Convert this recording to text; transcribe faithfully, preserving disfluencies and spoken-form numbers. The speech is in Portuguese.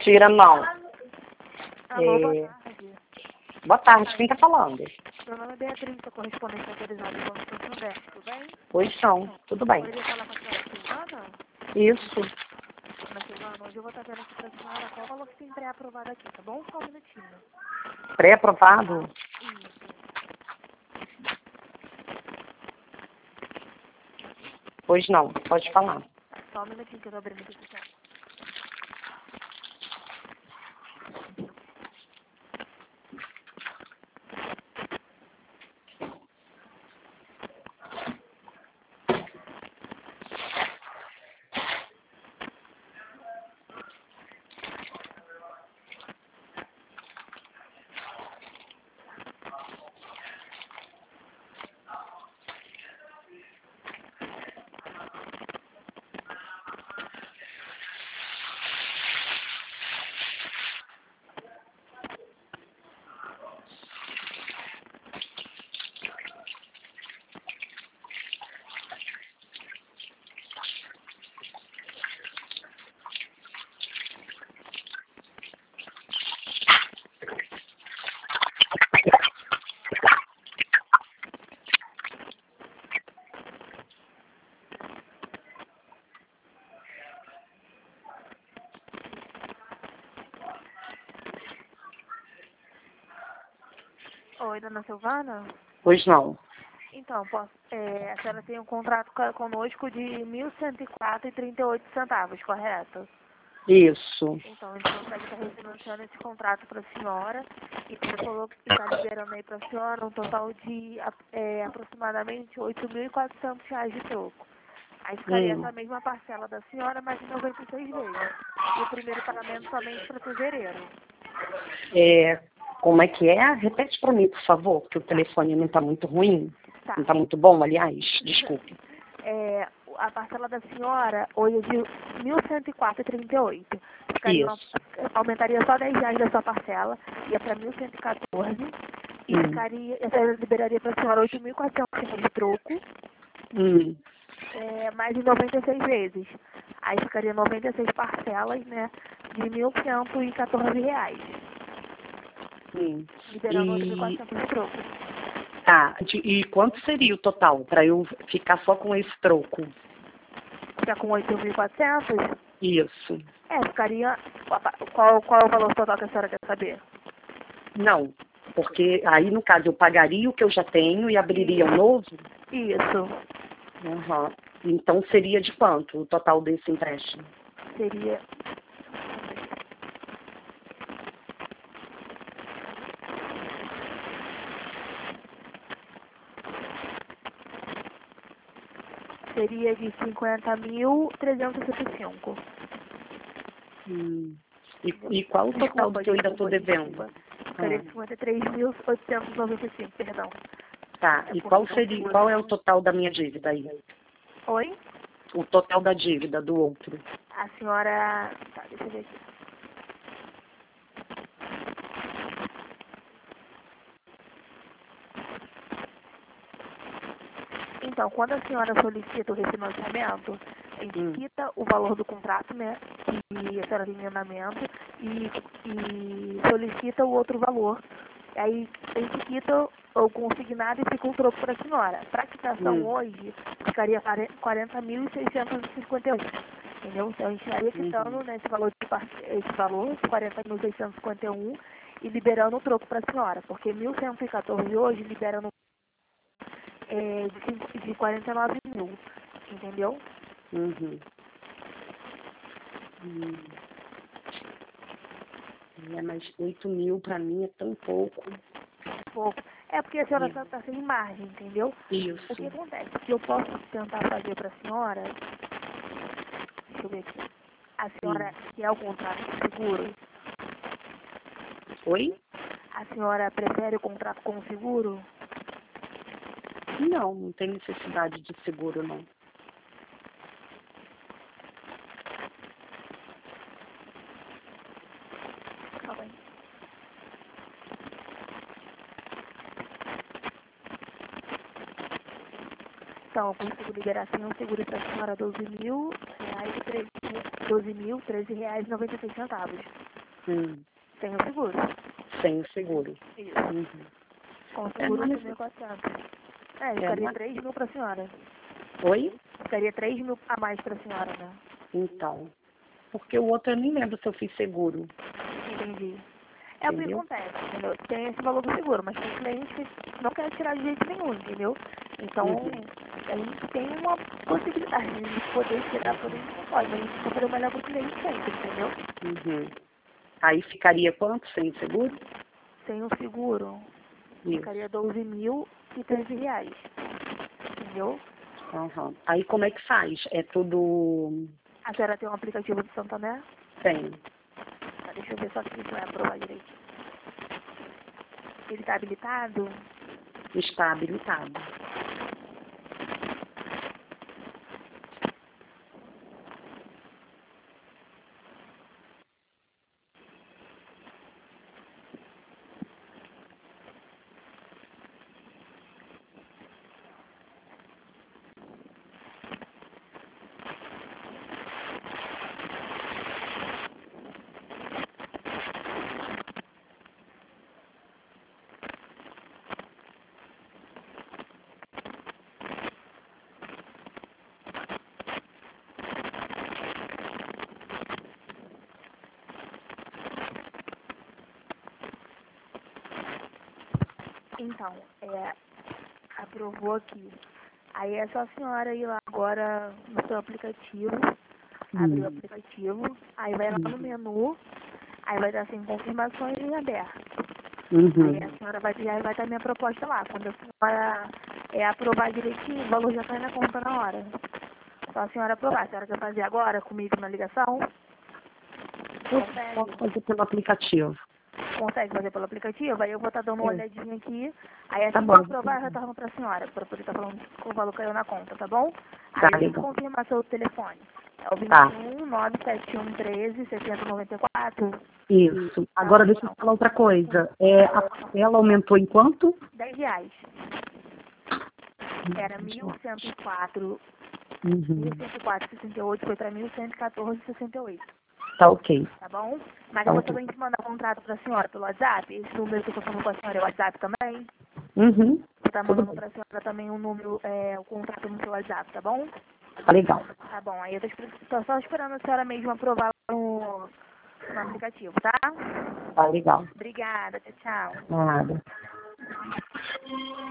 mentira, não. Alô, boa É... tarde. Boa tarde, quem tá falando? Meu nome é Beatriz, sou correspondente autorizada do Banco Santander, tudo bem? Pois não, tudo bem. Poderia falar com a senhora Silvana? Isso. Dona Silvana, hoje eu vou estar vendo aqui para a senhora qual o valor que tem pré-aprovado aqui, tá bom? Só um minutinho. Pré-aprovado? Isso. Pois não, pode falar. Tá, só um minutinho que eu tô abrindo aqui para a senhora. Oi, dona Silvana? Pois não. Então, posso, é, a senhora tem um contrato co- conosco de mil cento e quatro e trinta e oito centavos, correto? Isso. Então, a gente consegue estar refinanciando esse contrato para a senhora e você falou que está liberando aí para a senhora um total de a- é, aproximadamente oito mil e quatrocentos reais de troco. Aí ficaria Hum. essa mesma parcela da senhora, mais de noventa e seis vezes. E o primeiro pagamento somente para fevereiro. É... Como é que é? Repete para mim, por favor, que o telefone não está muito ruim. Tá. Não está muito bom, aliás. Desculpe. É, a parcela da senhora hoje é de mil cento e quatro e trinta e oito. Ficaria uma- Isso. aumentaria só dez reais da sua parcela, ia para mil cento e quatorze. E Hum. ficaria, a senhora liberaria para a senhora oito mil e quatrocentos reais de troco, Hum. é, mais de noventa e seis vezes. Aí ficaria noventa e seis parcelas, né, de mil cento e quatorze reais, Hum. liberando oito mil e E... quatrocentos de troco. Tá. De- E quanto seria o total para eu ficar só com esse troco? Fica com oito mil e quatrocentos? Isso. É, ficaria... Qual, qual é o valor total que a senhora quer saber? Não, porque aí, no caso, eu pagaria o que eu já tenho e abriria um novo? Isso. Uhum. Então, seria de quanto o total desse empréstimo? Seria... Seria de cinquenta mil trezentos e sessenta e cinco. Hum. E, e qual o total do Desculpa, que eu ainda estou desculpa, devendo? desculpa. Ficaria Ah, de cinquenta e três mil oitocentos e noventa e cinco, perdão. tá. É E porque qual não seria, segura. qual é o total da minha dívida aí? Oi? O total da dívida do outro? A senhora... Tá, deixa eu ver aqui. Então, quando a senhora solicita o refinanciamento, a gente Hum. quita o valor do contrato, né, que a senhora tem em andamento, e, e solicita o outro valor. Aí a gente quita o consignado e fica um troco para a senhora. Para a quitação Hum. hoje, ficaria quarenta mil seiscentos e cinquenta e um. Entendeu? Então a gente estaria quitando, Uhum. né, esse valor de par- esse valor, quarenta mil seiscentos e cinquenta e um, e liberando o troco para a senhora. Porque mil cento e quatorze hoje liberando é, de, cinco- de quarenta e nove mil, entendeu? Uhum. Hum. É, mas oito mil para mim é tão pouco. Pouco. É porque a senhora É. está sem margem, entendeu? O que Isso. acontece? O que eu posso tentar fazer para a senhora, deixa eu ver aqui, a Hum. senhora quer o contrato de seguro? Oi? A senhora prefere o contrato com seguro? Não, não tem necessidade de seguro, não. Calma aí. Então, eu consigo liberar assim um seguro para a senhora doze mil reais e treze, doze mil, treze reais e noventa e seis centavos. Hum. Sem o seguro. Sem o seguro. Isso. Uhum. Com o É, seguro, mas- oito mil e quatrocentos. É, É, ficaria mas- três mil para a senhora. Oi? Ficaria três mil a mais para a senhora, né? Então. Porque o outro eu nem lembro se eu fiz seguro. Entendi. É o que Entendeu? acontece, entendeu? Tem esse valor do seguro, mas tem cliente que não quer tirar de jeito nenhum, entendeu? Então, Uhum. a gente tem uma possibilidade de poder tirar, poder não pode, mas a gente tem que fazer o melhor para o cliente sempre, entendeu? Uhum. Aí ficaria quanto sem seguro? Sem o seguro, Isso. ficaria doze mil e treze reais, entendeu? Uhum. Aí como é que faz? É tudo... A senhora tem um aplicativo do Santander? Tem. Tá, deixa eu ver só se isso vai aprovar direitinho. Ele está habilitado? Está habilitado. Então, é, aprovou aqui. Aí é só a senhora ir lá agora no seu aplicativo, abrir o Hum. aplicativo, aí vai lá no Uhum. menu, aí vai dar assim, confirmações em aberto. Aí Uhum. a senhora vai, já vai estar minha proposta lá. Quando a senhora é, aprovar direitinho, o valor já cai na conta na hora. Só a senhora aprovar. A senhora quer fazer agora comigo na ligação? Eu Consegue? posso fazer pelo aplicativo. Consegue fazer pelo aplicativo? Aí eu vou estar dando uma É. olhadinha aqui. Aí Tá assim que bom. eu aprovar, eu retorno para a senhora, para poder estar falando que o valor caiu na conta, tá bom? Tá Aí eu tenho que legal. confirmar seu telefone. É o Tá. vinte e um, nove sete um, treze, sessenta, noventa e quatro. Isso. Agora deixa eu falar outra coisa. É, a parcela aumentou em quanto? dez reais. Era mil cento e quatro, Uhum. mil cento e quatro e sessenta e oito, foi para mil cento e quatorze e sessenta e oito. Tá ok. Tá bom? Mas Tá eu vou ok. também te mandar o contrato para a senhora pelo WhatsApp. Esse número que eu tô falando com a senhora é o WhatsApp também. Uhum. Vou estar Tudo mandando bem. para a senhora também o número, é, o contrato no seu WhatsApp, tá bom? Tá legal. Tá bom, aí eu tô, esper- tô só esperando a senhora mesmo aprovar no, no aplicativo, tá? Tá legal. Obrigada, tchau, tchau. Nada.